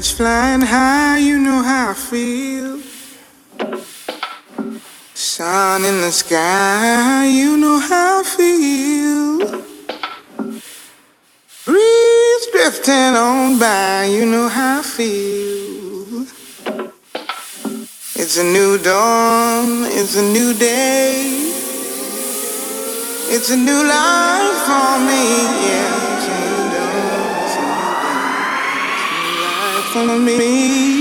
birds flying high, you know how I feel. Sun in the sky, you know how I feel. Breeze drifting on by, you know how I feel. It's a new dawn, it's a new day. It's a new life for me, yeah. It's a new dawn, it's a new day. It's a new life for me.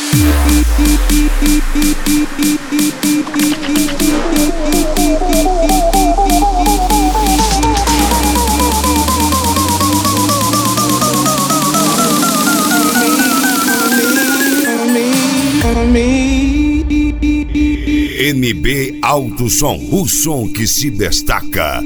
NB Alto Som, o som que se destaca.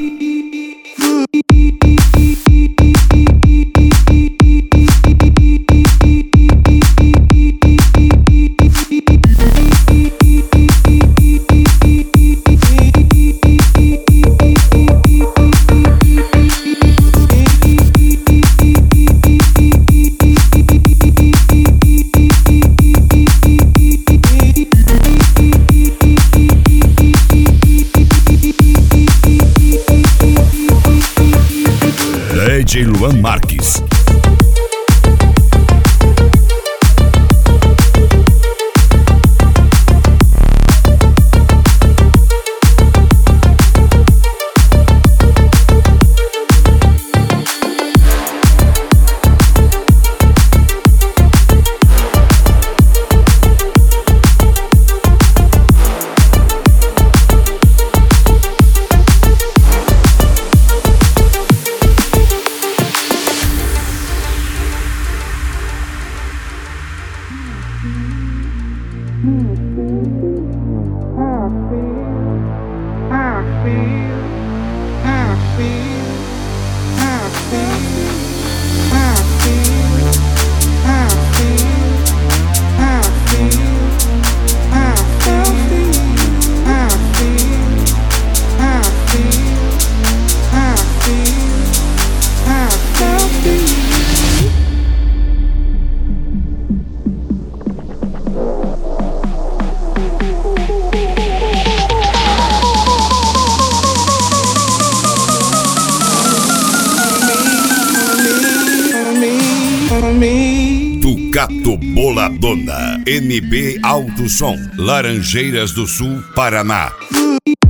DJ Luan Marques. Ducato Boladona, NB Alto Som, Laranjeiras do Sul, Paraná.